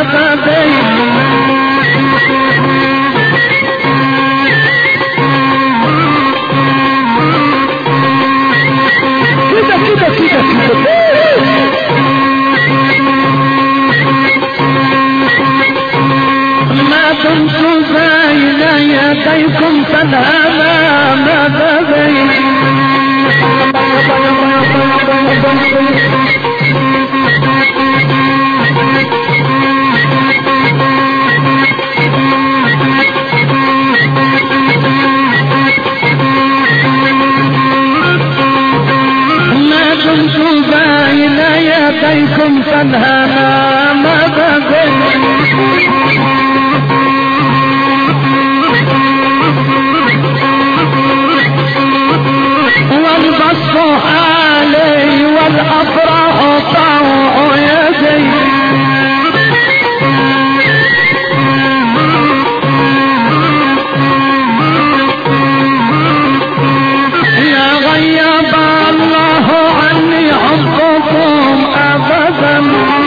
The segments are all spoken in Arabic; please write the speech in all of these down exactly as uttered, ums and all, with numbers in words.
مددي كده كده كده كده ما دمت بين يديكم فالهنا مددي ما دمت بين يديكم فالهنا مددي والبسط علي والأفراح طوع يدي يا غيب الله عني حبكم أبدا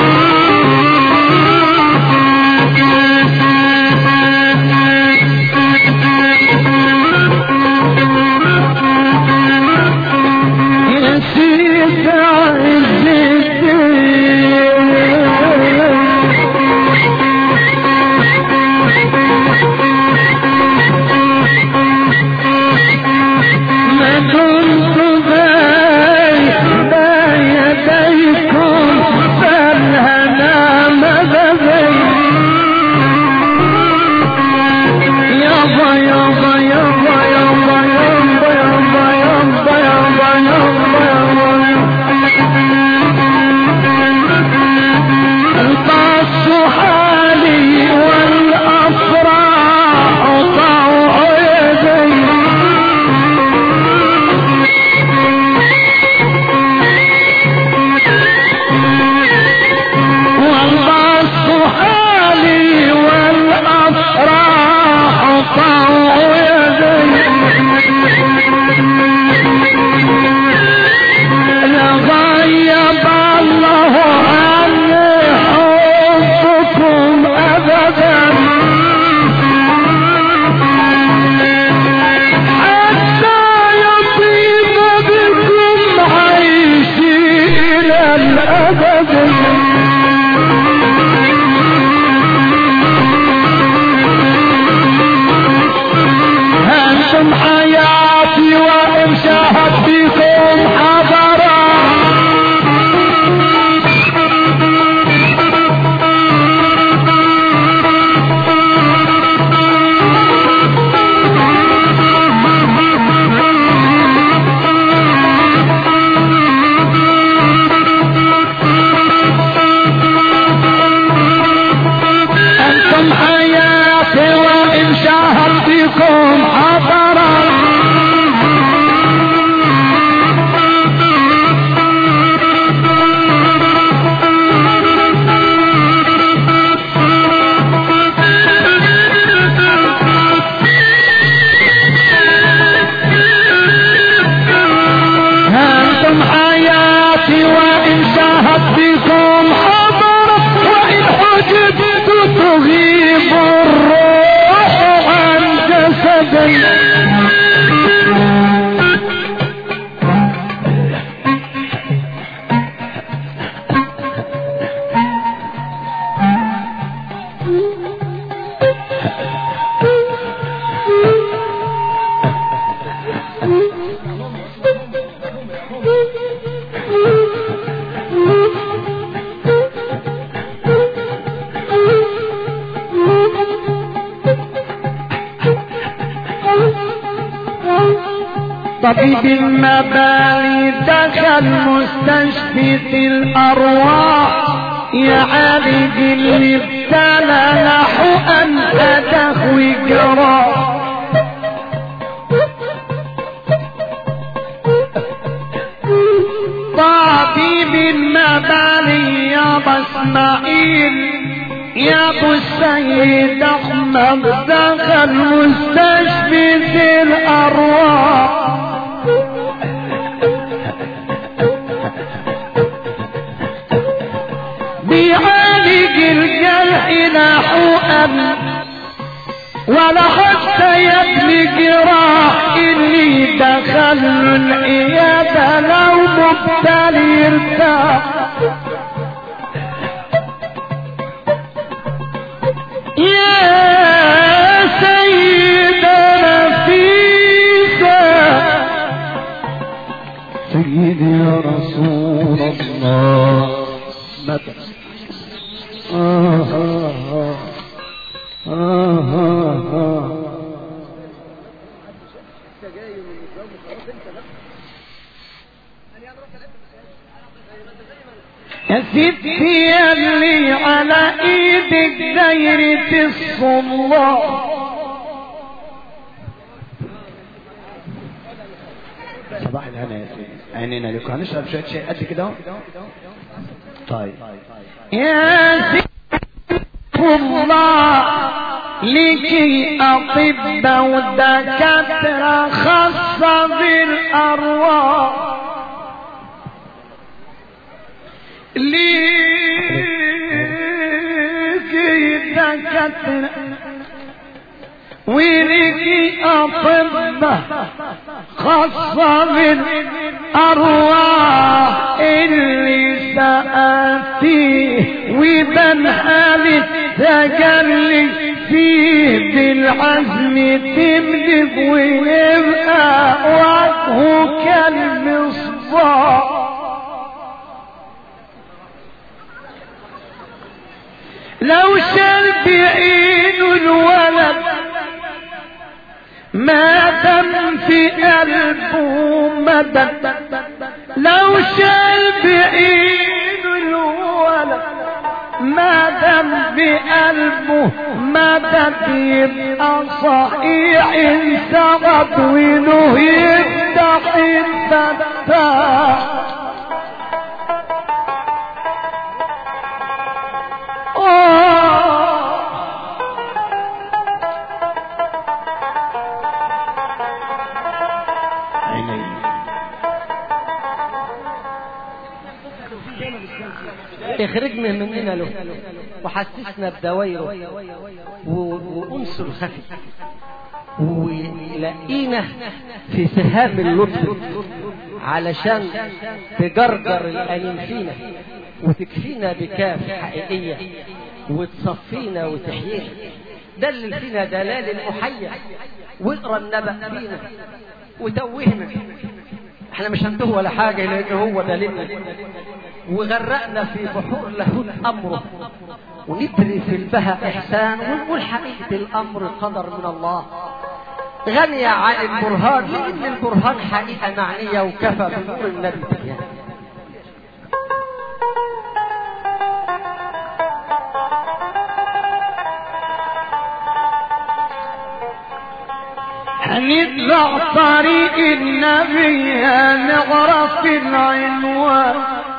طبيب المبالي دخل مستشفى الأرواح يعالج اللي ابتلى نحو أن أدخ وجراح طبيب المبالي يا اسماعيل يا ابو السيد احمد دخل مستشفى الأرواح بيعالج الجرح جوعا ولا حتى يبني جراح اللي دخل العيادة لو مبتلي يرتاح. يا سيدة نفيسة سيدي يا رسول الله متى آه آه آه آه آه. يا ستي اللي على ايدك دايرة الصلاة صباح الهنا يا سيدي عينينا لكم هنشرب شوية شيء قد كده. طيب يا ستي الله لكي أطباء ودكاترة خاصة بالأرواح لكي دكاترة ولكي أطباء خاصة بالأرواح اللي سأتيه وبنحالي تجلي فيه بالعزم تملك ويبقى وجهه كالمصباح. لو شال بعينه الولد ما دم في قلبه مدى. لو شال بعينه الولد ما دم في قلبه مدى يبقى صحيح انسغط وله يفتح الفتاح. اخرجنا مننا له وحسسنا بدوايره وانسه الخفي ولقينا في سهام اللطف علشان تجرجر الأليم فينا وتكفينا بكاف حقيقية وتصفينا وتحيينا. دلل فينا دلال المحيا واقرا النبأ فينا وتوهنا. احنا مش هنتوه ولا حاجة لأنه هو دليلنا وغرقنا في بحور لاهوت أمره ونبري في البهى إحسان ونقول حقيقة الأمر قدر من الله غنية عن البرهان لأن البرهان حقيقة معنية وكفى بنور النبي يعني. هنطلع طريق النبي هنعرف العنوان.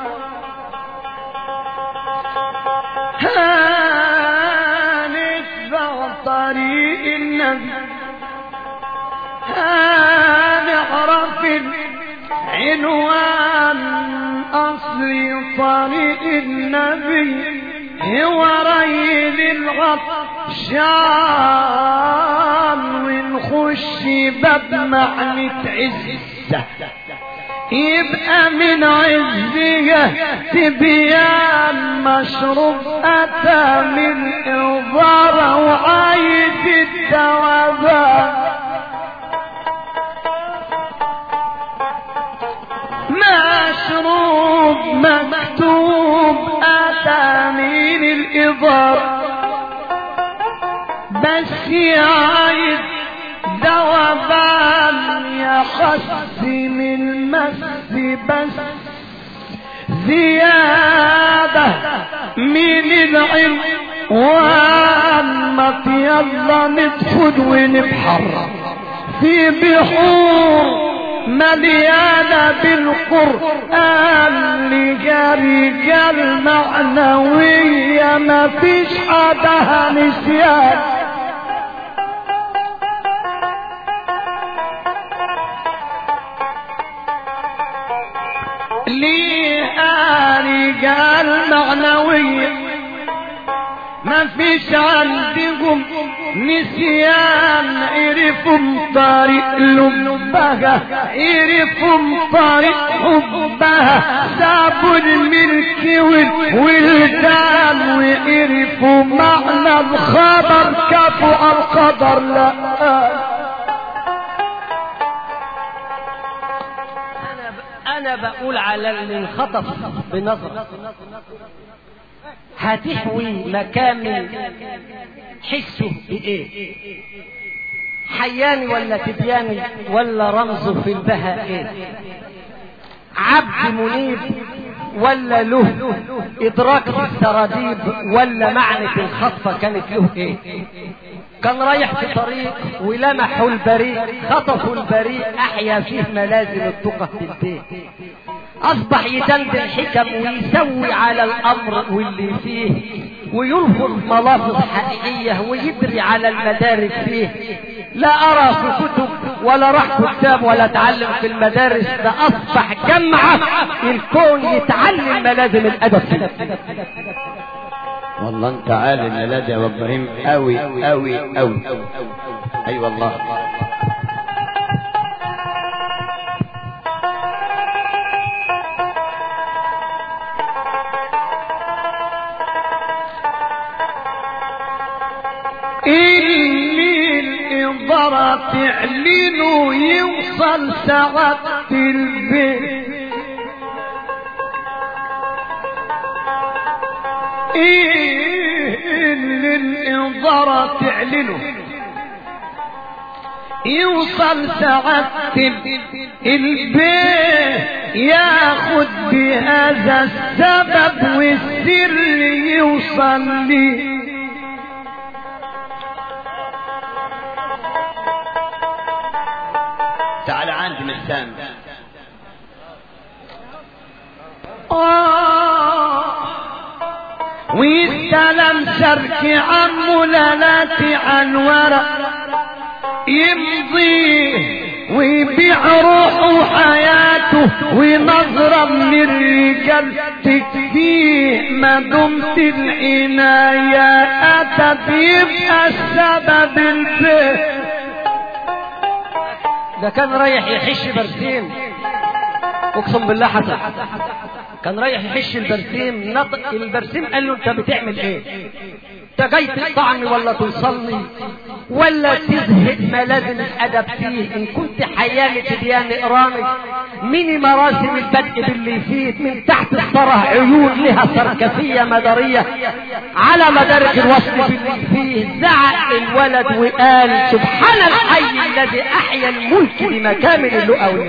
هنتبع طريق النبي هنعرف العنوان. أصل طريق النبي هو ريل العطشان ونخش باب معنى عزة يبقى من عزها تبيان مشروب أتى من إضارة وعايد التوابان. مشروب مكتوب أتى من الإضارة بس يعايد دوابان يحسن المس بس زيادة من العلم وأمت يلا ندخل ونبحر في بحور مليانة بالقرآن لجاري المعنوية ما فيش حدها نسيان. ليها رجال معنوية ما فيش عندهم نسيان، عرفهم طريق لبها، عرفهم طريق حبها، سابوا الملك والولدان وعرفوا معنى الخبر، كفوا القدر. لا انا بقول على اللي انخطف بنظر هتحوي مكامل حسه بايه؟ حياني ولا تبياني ولا رمزه في البهاء ايه؟ عبد منيب ولا له ادراك السراديب ولا معنى الخطفه كانت له ايه؟ كان رايح في طريق ولمحوا البريء، خطفوا البريء، احيا فيه ملازم التقى في البيت، اصبح يدندن حكم ويسوي على الامر واللي فيه، ويلفظ ملافظ حقيقيه ويدري على المدارس فيه. لا ارى في كتب ولا راح كتاب ولا اتعلم في المدارس، ده اصبح جمعه الكون يتعلم ملازم الادب فيه. والله انت عالم يا لاد يا ابراهيم قوي قوي قوي. اي والله. اللي الإنظار تعلنه يوصل ساعة البيت، اللي الإنظار تعلنه يوصل ساعة البيت، ياخد بهذا السبب والسر يوصل لي. تعال عندي مستان. آه ويستلم شرك عن ملالاتي عن ورق، يمضي ويبيع روحه حياته ونظرة من الرجال تكفيه، ما دمت العناية أتت يبقى السبب البيت. ده كان رايح يحش برسيم، اقسم بالله حسن كان رايح يحش البرسيم، نطق البرسيم قال له انت بتعمل ايه؟ انت جاي تقطعني ولا توصلني ولا تزهد ملازم الادب فيه؟ ان كنت حياني تبياني اقراني، ميني مراسم البدء باللي يفيد، من تحت الثرى عيون لها سركفيه مداريه على مدارك الوصل باللي فيه. زعق الولد وقال سبحان الحي الذي احيا الملك بمكامل اللؤلؤ.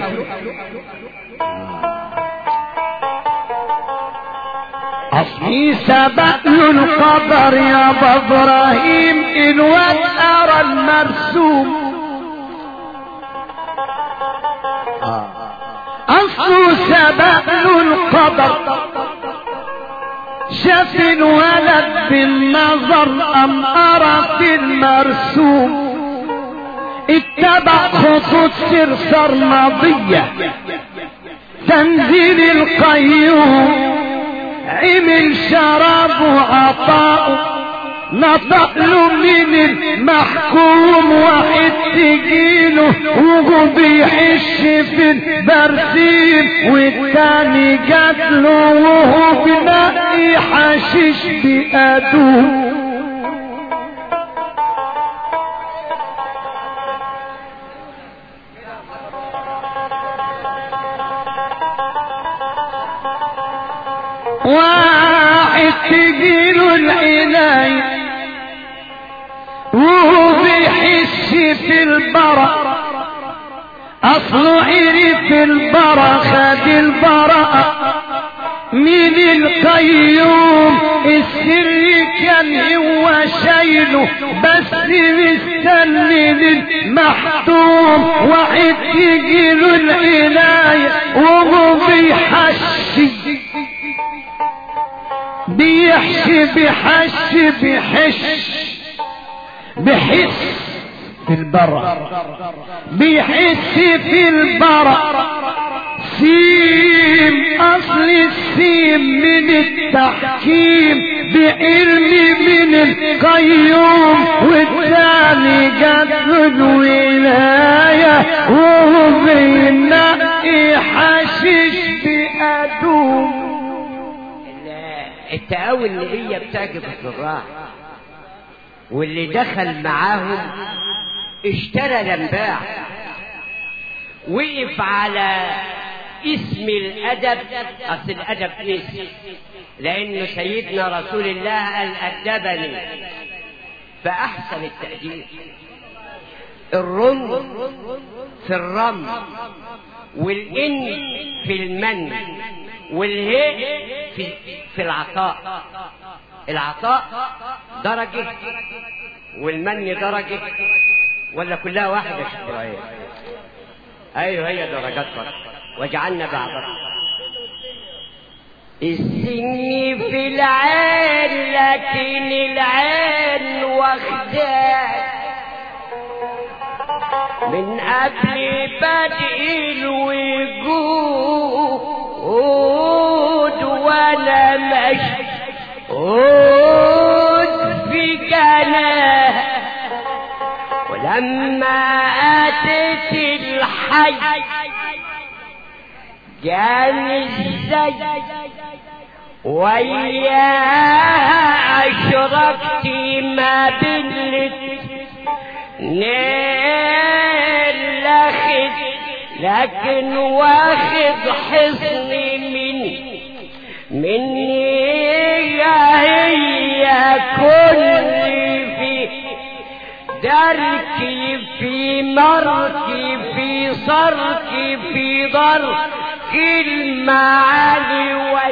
أصلي سبق له القدر يا ابراهيم، الواد أرى المرسوم. أصله سبق له القدر، شاف الولد بالنظر أم أرى في المرسوم، اتبع خطوط صرصر ماضية تنزيل القيوم، عمل شراب وعطاء نطق له من المحكوم، واحد تجيله وهو بيحش في البرسيم، والتاني جاتله وهو بنقي حشيش بأدوم. واحد تجيله العناية وهو بيحس في البراء، اصله عرف البراء، خد البراء من القيوم، السر كان هو شايله بس مستني للمحتوم. واحد تجيله العناية وهو بيحشي بيحشي بيحش بيحش بيحس في البراء، بيحس في البراء. سيم اصل السيم من التحكيم، بعلم من القيوم والثاني جات له الولاية وهو بينقي حشيش بأدوم. التقاوي اللي هي بتعجب الزراع، واللي دخل معاهم اشترى لمباع، وقف على اسم الأدب. أصل الأدب اسم، لأنه سيدنا رسول الله قال أدبني فأحسن التأديب. الرم في الرم، والإن في المن، والهاء في, في العطاء. العطاء درجة والمن درجة، ولا كلها واحدة شكرا؟ أيوه هي درجات فرق. وجعلنا بعضها السن في العين، لكن العين واخداك من قبل بدء الوجود، وانا مشهود في جناه. ولما اتيت الحي جاني الزي وياها اشركت ما بين الاتنين، لكن واخد حصني مني مني هي كل في دركي في مركي في صركي في ضركي المعالي وي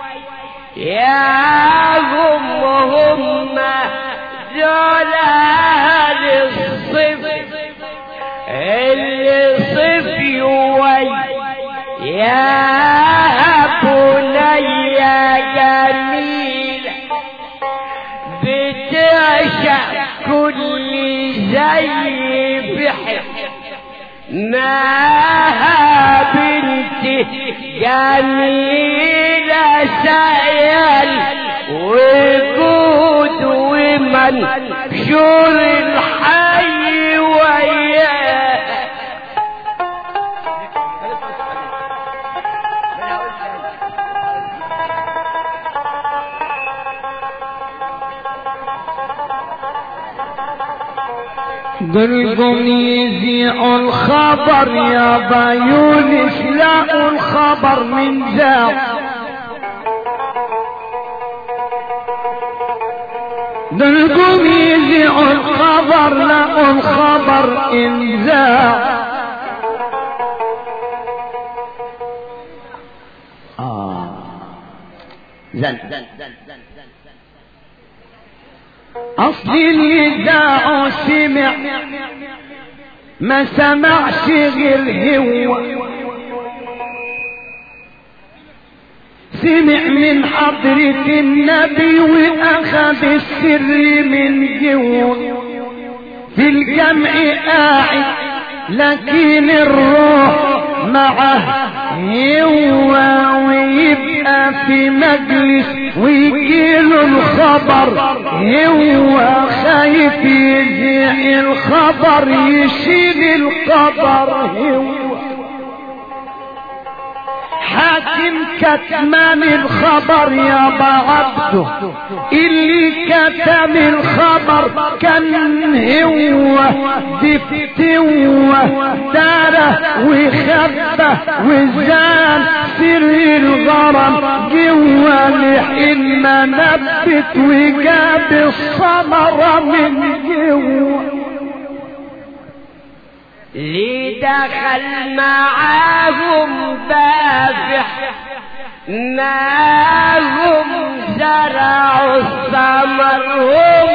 يا هم هم دول اهل الصف اللي صفي وي يا بني يا جميل بتعشق كل زي بحب معها بنتي جميلة سيال وجود ومن شور الحي وياه. دلكم يذيعوا الخبر يا بيونس، لاقوا الخبر من ذاك. دلكم يذيعوا الخبر لاقوا الخبر إن ذاك. آه زن أصل الإذاعة سمع ما سمعش غير هو، سمع من حضرة النبي وأخذ السر من جوه. في الجمع قاعد لكن الروح معه هو، ويبقى في مجلس ويجيله الخبر هو خايف يذيع الخبر يشيل القبر هو. حاكم كتمان الخبر يا بعبده اللي كتم الخبر كان هو دفتوه داره وخبه وزان سر الغرام جوا لحين ما نبت وجاب الثمره من جوا. اللي دخل معاهم دافع معاهم زرعوا الثمر هم،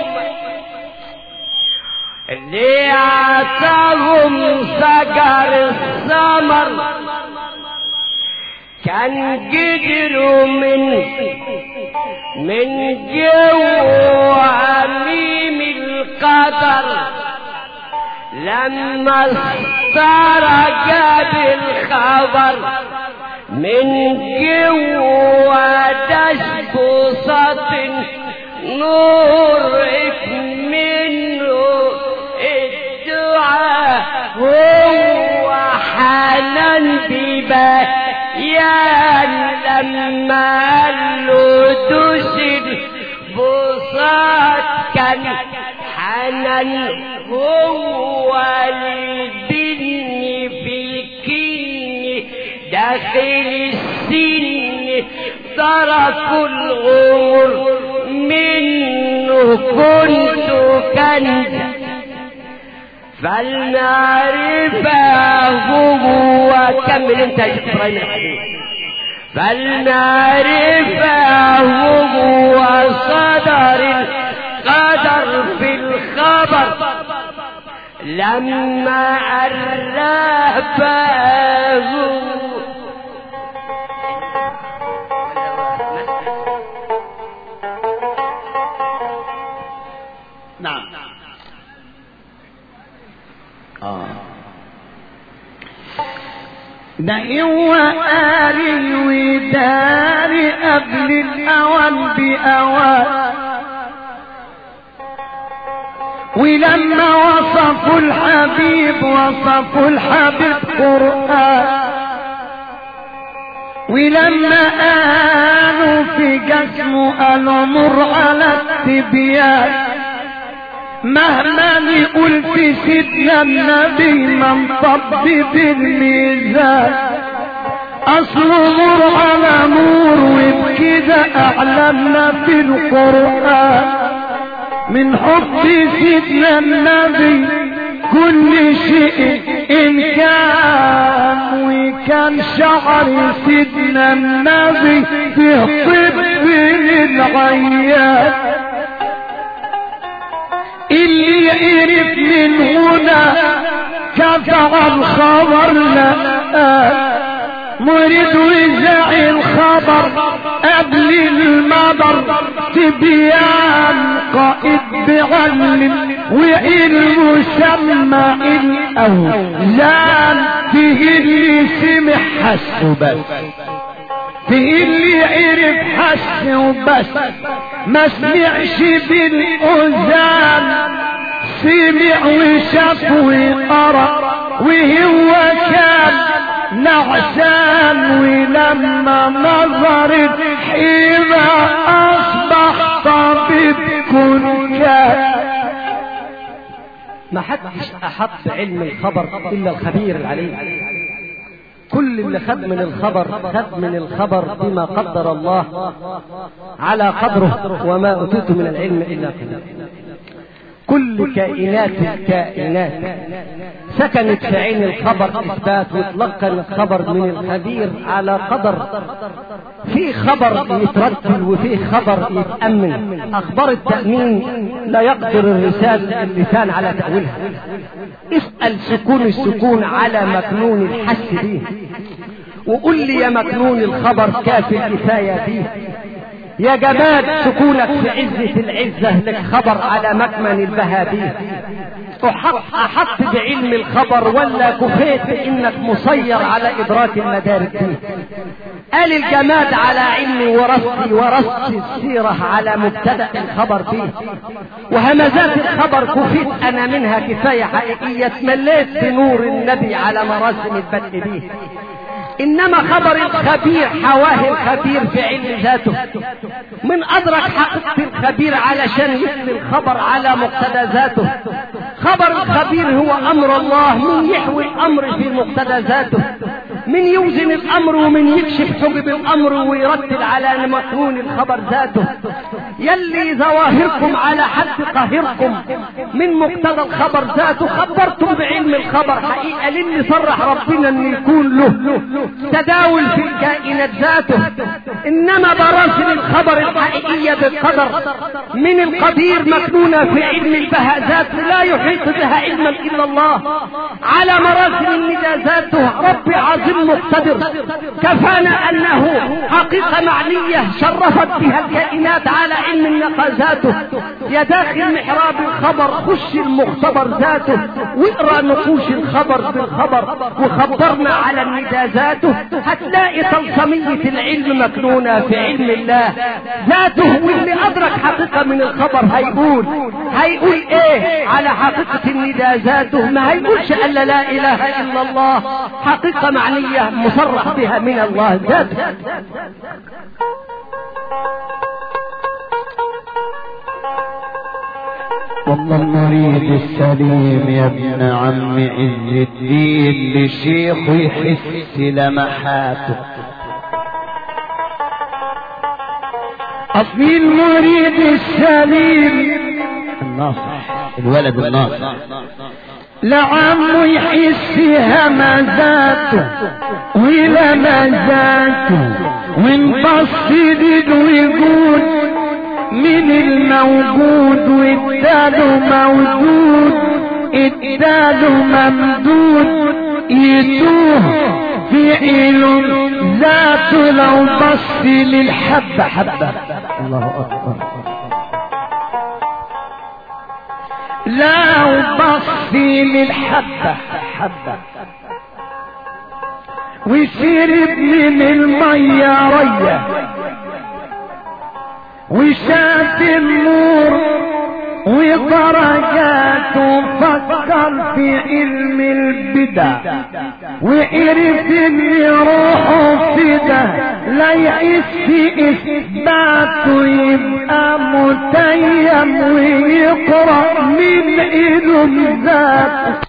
اللي عطاهم شجر الثمر كان قدروا من من جوا عميم القدر. لما صار جاب الخبر من جوا دش بساط نور لما قال له دوس البساط كان حنان هو البن في الكين داخل السن ترك الغور منه كنت كنزا فلنعرفه هو كمل انت يا شيخ ابراهيم الحديث فلنعرفه هو صدر القدر في الخبر لما عرفه نعم آه. ده هو آل الودار قبل الأوان بأوان ولما وصفوا الحبيب وصفوا الحبيب قرآن ولما قالوا في جسمه قالوا مر على التبيان مهما نقول في سيدنا النبي من طب بالميزان اصله نور على نور وبكده اعلمنا في القرآن من حب سيدنا النبي كل شيء ان كان وكان شعر سيدنا النبي فيه طب للعيان اللي يعرف من هنا كفى الخبر لا مريد وزع الخبر قبل المدر تبيان قائد بعلم وعلم سمع الاوزان فيه اللي سمع حس وبس فيه اللي عرف حس وبس ما سمعش بالاذان سمع وشاف وقرا وهو كان نعسان ولما نظرت حيرة اصبح طبيب كل كان. ما حدش احط بعلم الخبر الا الخبير العليم. كل اللي خد من الخبر خد من الخبر بما قدر الله على قدره وما أوتيت من العلم إلا قليلا. كل كائنات الكائنات سكنت في عين الخبر إثبات وتلقن الخبر من الخبير على قدر. في خبر يترتل وفي خبر يتأمن. أخبار التأمين لا يقدر الرسال اللسان على تأويلها. اسأل سكون السكون على مكنون الحس به وقل لي يا مكنون الخبر كافي الكفاية فيه. يا جماد سكونك في عزة العزة لك خبر على مكمن البهى به. أحط, أحط بعلم الخبر ولا كفيت بإنك مسير على إدراك المدارك به. قال الجماد على علمي ورثتي ورثت السيرة على مبتدأ الخبر فيه. وهمزات الخبر كفيت أنا منها كفاية حقيقية تمليت بنور النبي على مراسم البدء به. إنما خبر الخبير حواه الخبير في علم ذاته. من أدرك حقيقة الخبير علشان يتلي الخبر على مقتضى ذاته. خبر الخبير هو أمر الله من يحوي الأمر في مقتضى ذاته. من يوزن الأمر ومن يكشف حجب الأمر ويرتل على مكنون الخبر ذاته. يلي ظواهركم على حد قاهركم من مقتضى الخبر ذاته. خبرتم بعلم الخبر حقيقة للي صرح ربنا أن يكون له تداول في الكائنات ذاته. إنما براسل الخبر الحقيقية بالقدر من القدير مكنونة في علم البهاء ذاته لا يحيط بها علما إلا الله. على مراسل الندى ذاته ربي عظيم مقتدر كفانا أنه حقيقة معنية شرفت بها الكائنات على علم النقى ذاته. يا داخل محراب الخبر خش المختبر ذاته واقرأ نقوش الخبر بالخبر وخبرنا على الندى ذاته. هتلاقي طلسمية العلم مكنونة في علم الله ذاته. واللي أدرك حقيقة من الخبر هيقول هيقول ايه على حقيقة الندى ذاته؟ ما هيقولش ألا لا إله إلا الله حقيقة معنية عقلية مصرح بها من الله ذاته. والله المريد السليم يا ابن عم عز الدين لشيخ يحس لمحاته. أصل المريد السليم الناصح الولد الناصح لعمه يحس همزاته ولمزاته وانبص يده ويقول من الموجود واداله موجود اداله ممدود يتوه في علم ذاته لو بص للحبة حبة. الله أكبر. لو بص للحبة حبة وشرب من المية رية وشاف النور ودرجات وفكر في علم البدع وعرف ان روحه فدا لا يعيش في اثباته يبقى متيم ويقرأ من علم ذاته.